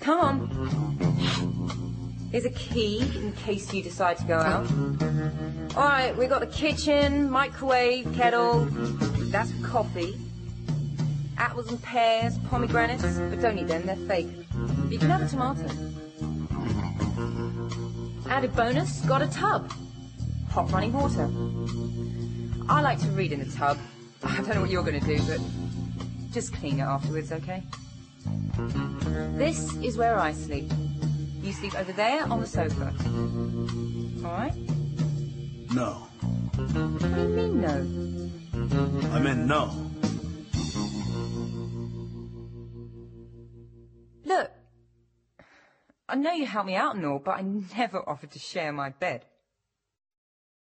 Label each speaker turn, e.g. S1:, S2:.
S1: Come on. Here's a key in case you decide to go out. All right, we've got the kitchen, microwave, kettle. That's for coffee. Apples and pears, pomegranates, but don't eat them, they're fake. You can have a tomato. Added bonus, got a tub. Hot running water. I like to read in the tub. I don't know what you're going to do, but just clean it afterwards, okay? This is where I sleep. You sleep over there on the sofa. All right?
S2: No.
S1: What do you mean, no?
S2: I meant no.
S1: Look, I know you helped me out and all, but I never offered to share my bed.